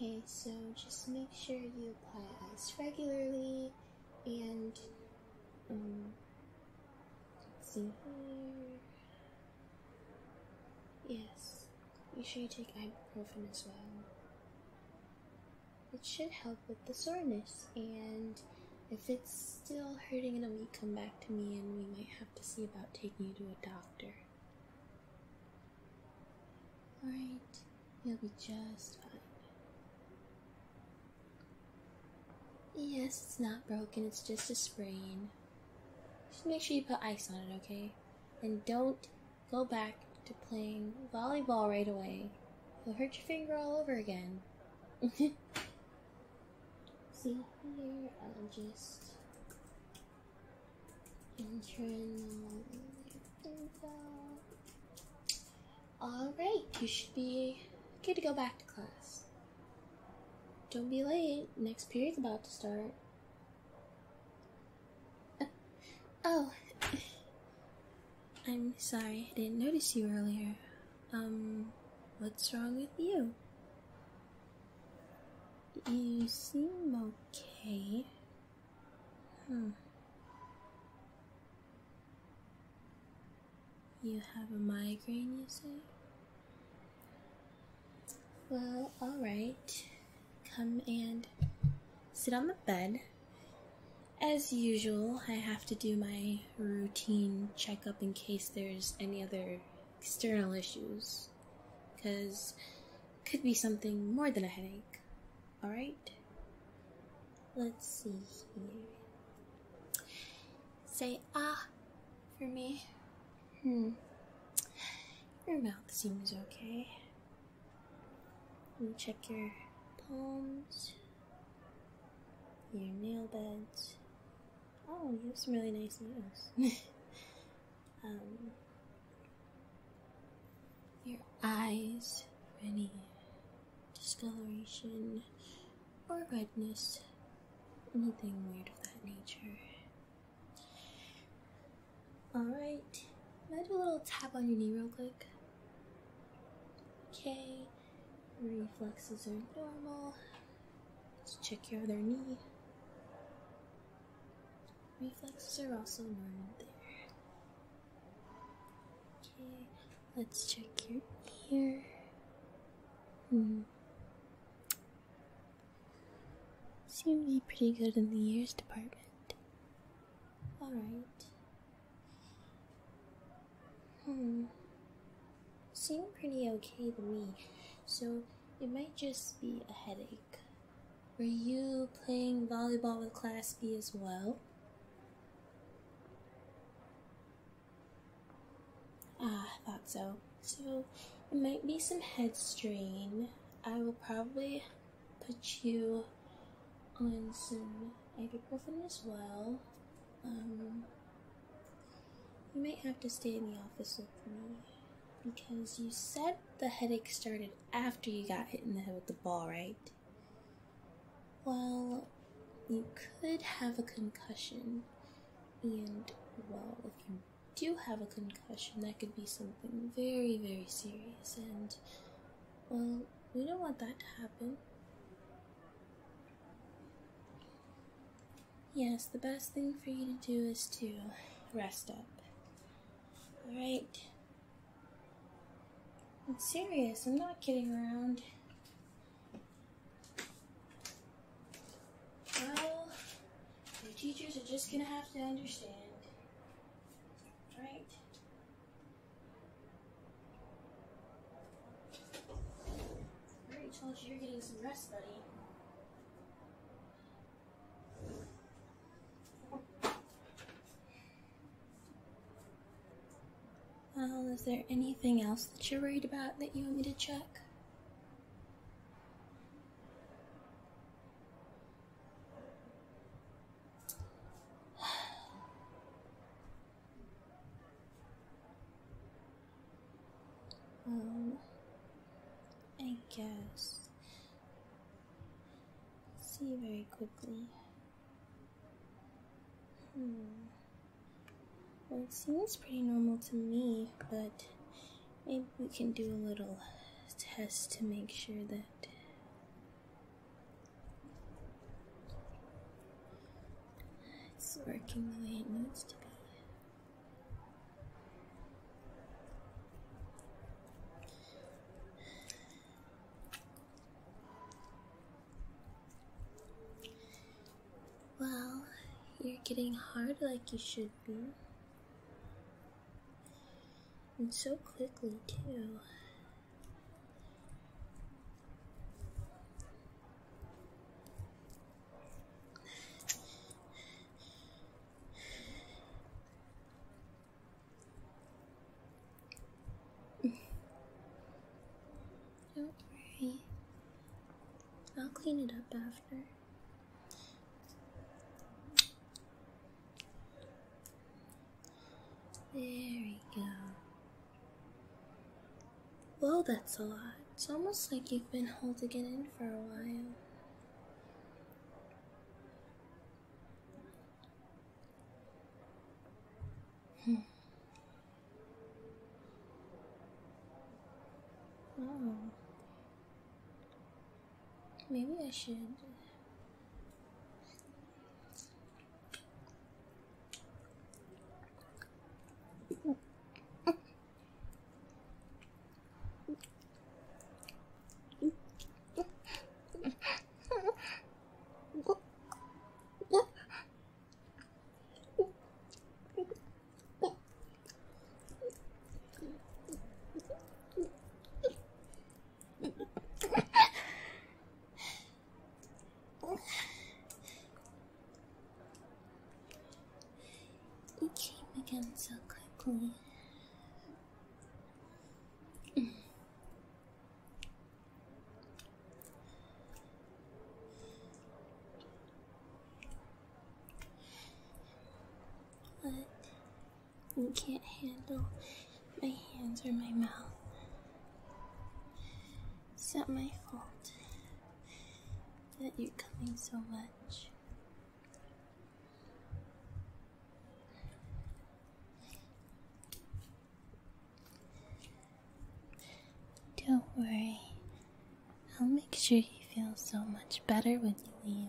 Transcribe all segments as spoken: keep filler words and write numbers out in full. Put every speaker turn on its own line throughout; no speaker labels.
Okay, so just make sure you apply ice regularly and um let's see here. Yes. Make sure you take ibuprofen as well. It should help with the soreness, and if it's still hurting in a week, come back to me and we might have to see about taking you to a doctor. Alright, you'll be just fine. Yes, it's not broken, it's just a sprain. Just make sure you put ice on it, okay? And don't go back to playing volleyball right away. You'll hurt your finger all over again. See here, I'll just internal info. Alright, you should be okay to go back to class. Don't be late, next period's about to start. Uh, oh, I'm sorry, I didn't notice you earlier. Um, what's wrong with you? You seem okay. Hmm. You have a migraine, you say? Well, alright. Come and sit on the bed. As usual, I have to do my routine checkup in case there's any other external issues. Because it could be something more than a headache. Alright? Let's see here. Say ah for me. Hmm. Your mouth seems okay. Let me check your palms, your nail beds. Oh, you have some really nice nails. um, your eyes, any discoloration or redness, anything weird of that nature. Alright, can I do a little tap on your knee real quick? Okay, reflexes are normal. Let's check your other knee. Reflexes are also normal there. Okay, let's check your ear. Hmm. Seem to be pretty good in the ears department. Alright. Hmm. Seem pretty okay to me. So it might just be a headache. Were you playing volleyball with Class B as well? Ah, I thought so. So it might be some head strain. I will probably put you on some ibuprofen as well. Um, you might have to stay in the office with me because you said the headache started after you got hit in the head with the ball, right? Well, you could have a concussion, and, well, if you do have a concussion, that could be something very, very serious, and, well, we don't want that to happen. Yes, the best thing for you to do is to rest up. Alright? I'm serious, I'm not kidding around. Well, your teachers are just gonna have to understand. Right? I already told you you're getting some rest, buddy. Well, is there anything else that you're worried about that you want me to check? Um, I guess. Let's see very quickly. Hmm. Well, it seems pretty normal to me, but maybe we can do a little test to make sure that is working the way it needs to be. Well, you're getting hard like you should be. And so quickly, too. Don't worry. I'll clean it up after. There we go. Whoa, that's a lot. It's almost like you've been holding it in for a while. Hmm. Oh. Maybe I should. You came again so quickly. But you can't handle my hands or my mouth. It's not my fault that you're coming so much. Don't worry. I'll make sure you feel so much better when you leave.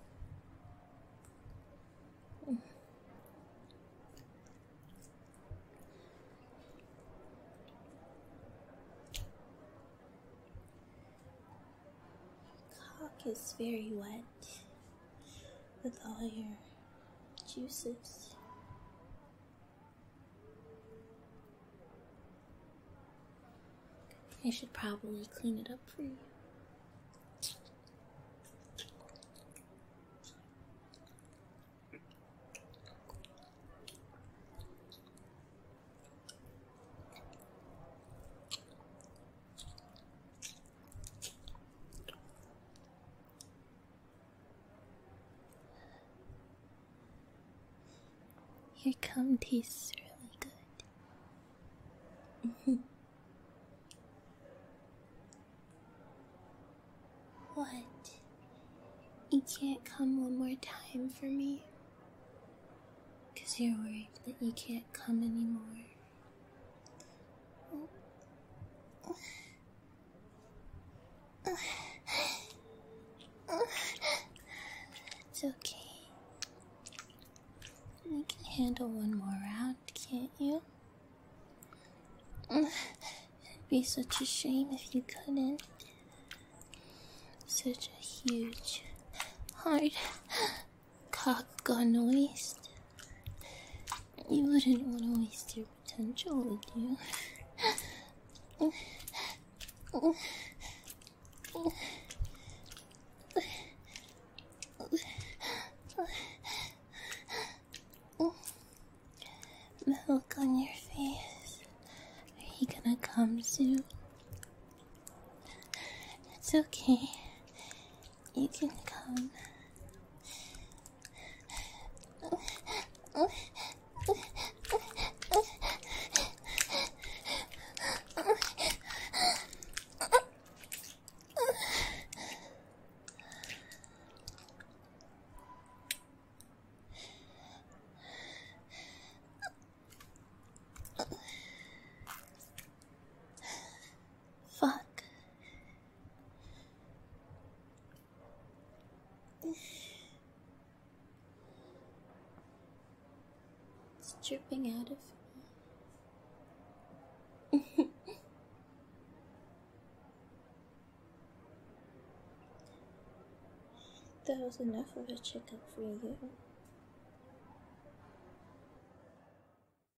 Cock is very wet with all your juices. I should probably clean it up for you. Your cum tastes really good. What? You can't come one more time for me? Because you're worried that you can't come anymore. It's okay. You can handle one more round, can't you? It'd be such a shame if you couldn't. Such a huge, hard cock gone to waste. You wouldn't want to waste your potential, would you? The look on your face. Are you gonna come soon? It's okay. You can come. Fuck. It's dripping out of me. That was enough of a checkup for you.